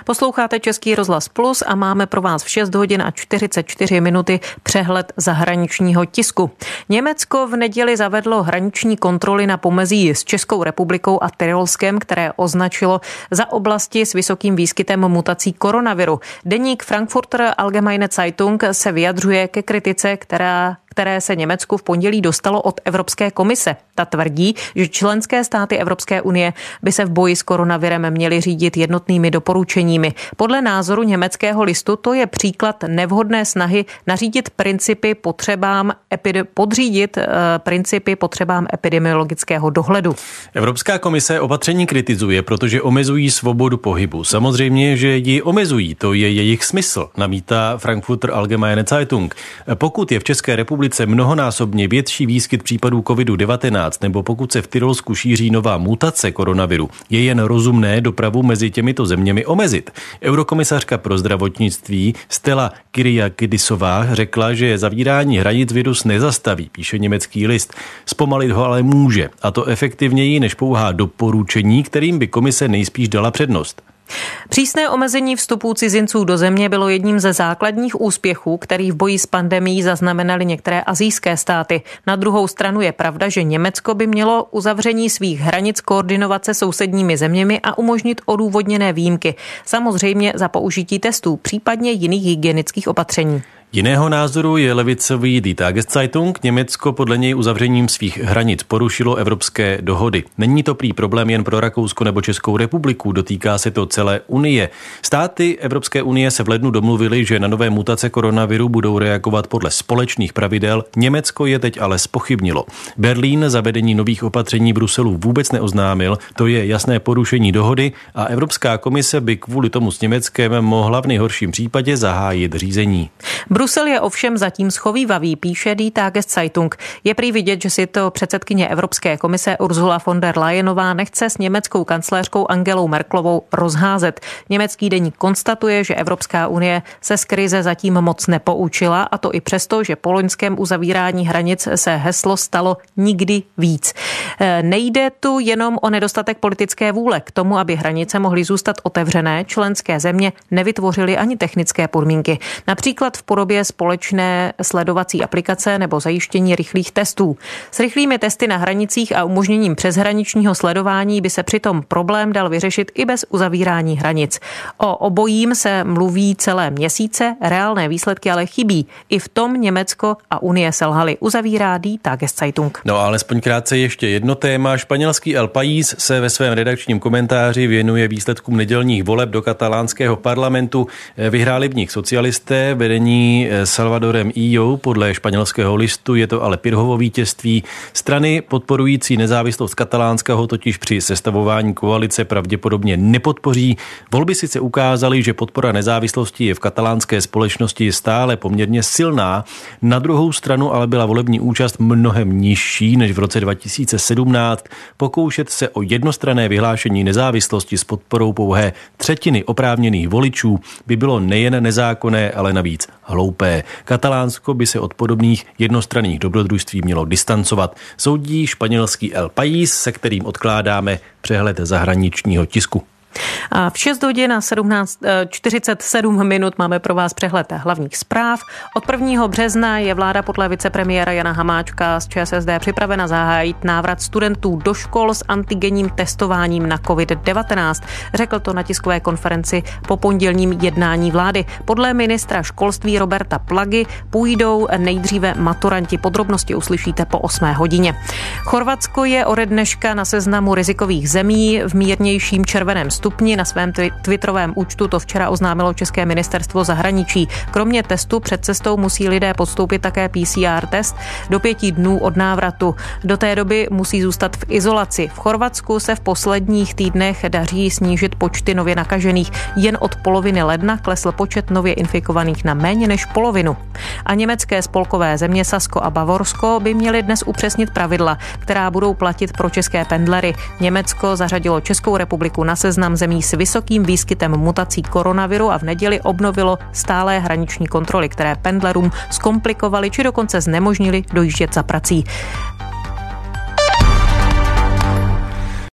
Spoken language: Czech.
Posloucháte Český rozhlas Plus a máme pro vás v 6 hodin a 44 minuty přehled zahraničního tisku. Německo v neděli zavedlo hraniční kontroly na pomezí s Českou republikou a Tyrolskem, které označilo za oblasti s vysokým výskytem mutací koronaviru. Deník Frankfurter Allgemeine Zeitung se vyjadřuje ke kritice, které se Německu v pondělí dostalo od Evropské komise. Ta tvrdí, že členské státy Evropské unie by se v boji s koronavirem měly řídit jednotnými doporučeními. Podle názoru německého listu to je příklad nevhodné snahy podřídit principy potřebám epidemiologického dohledu. Evropská komise opatření kritizuje, protože omezují svobodu pohybu. Samozřejmě, že ji omezují, to je jejich smysl, namítá Frankfurter Allgemeine Zeitung. Pokud je v České republice mnohonásobně větší výskyt případů COVID-19 nebo pokud se v Tyrolsku šíří nová mutace koronaviru, je jen rozumné dopravu mezi těmito zeměmi omezit. Eurokomisařka pro zdravotnictví Stella Kyriakidisová řekla, že zavírání hranic virus nezastaví, píše německý list. Zpomalit ho ale může, a to efektivněji než pouhá doporučení, kterým by komise nejspíš dala přednost. Přísné omezení vstupů cizinců do země bylo jedním ze základních úspěchů, který v boji s pandemií zaznamenaly některé asijské státy. Na druhou stranu je pravda, že Německo by mělo uzavření svých hranic koordinovat se sousedními zeměmi a umožnit odůvodněné výjimky. Samozřejmě za použití testů, případně jiných hygienických opatření. Jiného názoru je levicový Die Tageszeitung. Německo podle něj uzavřením svých hranic porušilo evropské dohody. Není to prý problém jen pro Rakousko nebo Českou republiku, dotýká se to celé Unie. Státy Evropské unie se v lednu domluvily, že na nové mutace koronaviru budou reagovat podle společných pravidel. Německo je teď ale zpochybnilo. Berlín zavedení nových opatření Bruselu vůbec neoznámil, to je jasné porušení dohody a Evropská komise by kvůli tomu s Německem mohla v nejhorším případě zahájit řízení. Brusel je ovšem zatím schovívavý, píše Die Tageszeitung. Je prý vidět, že si to předsedkyně Evropské komise Ursula von der Leyenová nechce s německou kancléřkou Angelou Merkelovou rozházet. Německý deník konstatuje, že Evropská unie se z krize zatím moc nepoučila, a to i přesto, že po loňském uzavírání hranic se heslo stalo nikdy víc. Nejde tu jenom o nedostatek politické vůle. K tomu, aby hranice mohly zůstat otevřené, členské země nevytvořily ani technické podmínky. Například v podobě společné sledovací aplikace nebo zajištění rychlých testů. S rychlými testy na hranicích a umožněním přeshraničního sledování by se přitom problém dal vyřešit i bez uzavírání hranic. O obojím se mluví celé měsíce, reálné výsledky ale chybí. I v tom Německo a Unie selhaly, uzavírá Die Tageszeitung. No a alespoň krátce ještě jedno téma. Španělský El País se ve svém redakčním komentáři věnuje výsledkům nedělních voleb do katalánského parlamentu. Vyhráli v nich socialisté, vedení Salvadorem Illou. Podle španělského listu je to ale Pirhovo vítězství. Strany podporující nezávislost Katalánska ho totiž při sestavování koalice pravděpodobně nepodpoří. Volby sice ukázaly, že podpora nezávislosti je v katalánské společnosti stále poměrně silná. Na druhou stranu ale byla volební účast mnohem nižší než v roce 2017. Pokoušet se o jednostranné vyhlášení nezávislosti s podporou pouhé třetiny oprávněných voličů by bylo nejen nezákonné, ale navíc hloupé. Katalánsko by se od podobných jednostranných dobrodružství mělo distancovat. Soudí španělský El País, se kterým odkládáme přehled zahraničního tisku. A v 6 hodin a 47 minut máme pro vás přehled hlavních zpráv. Od 1. března je vláda podle vicepremiéra Jana Hamáčka z ČSSD připravena zahájit návrat studentů do škol s antigenním testováním na COVID-19. Řekl to na tiskové konferenci po pondělním jednání vlády. Podle ministra školství Roberta Plagy půjdou nejdříve maturanti. Podrobnosti uslyšíte po 8 hodině. Chorvatsko je ode dneška na seznamu rizikových zemí v mírnějším červeném stupni. Na svém twitterovém účtu to včera oznámilo České ministerstvo zahraničí. Kromě testu před cestou musí lidé podstoupit také PCR test do 5 dnů od návratu. Do té doby musí zůstat v izolaci. V Chorvatsku se v posledních týdnech daří snížit počty nově nakažených. Jen od poloviny ledna klesl počet nově infikovaných na méně než polovinu. A německé spolkové země Sasko a Bavorsko by měly dnes upřesnit pravidla, která budou platit pro české pendlery. Německo zařadilo Českou republiku na seznam zemí s vysokým výskytem mutací koronaviru a v neděli obnovilo stálé hraniční kontroly, které pendlerům zkomplikovaly či dokonce znemožnili dojíždět za prací.